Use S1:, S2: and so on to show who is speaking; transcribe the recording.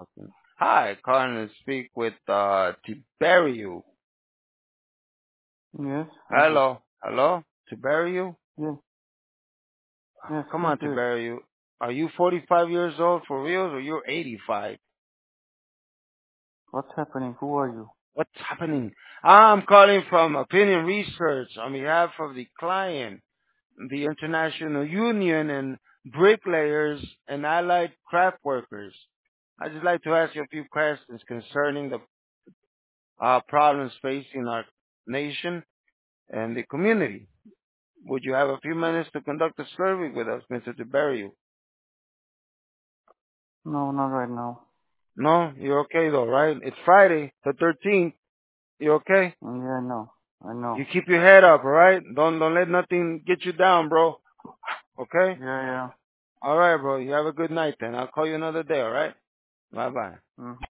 S1: Okay. Hi, calling to speak with Tiberio.
S2: Yes, who's this?
S1: Hello, Tiberio.
S2: Yes, yes,
S1: Come
S2: who's
S1: on,
S2: this?
S1: Tiberio. Are you 45 years old for real, or you're 85?
S2: What's happening? Who are you?
S1: What's happening? I'm calling from Opinion Research on behalf of the client, the International Union and Bricklayers and Allied Craft Workers. I'd just like to ask you a few questions concerning the problems facing our nation and the community. Would you have a few minutes to conduct a survey with us, Mr. Tiberio?
S2: No, not right now.
S1: No? You're okay though, right? It's Friday, the 13th. You okay?
S2: Yeah, I know.
S1: You keep your head up, alright? Don't let nothing get you down, bro. Okay?
S2: Yeah,
S1: Alright, bro. You have a good night then. I'll call you another day, alright? Bye bye.
S2: yeah.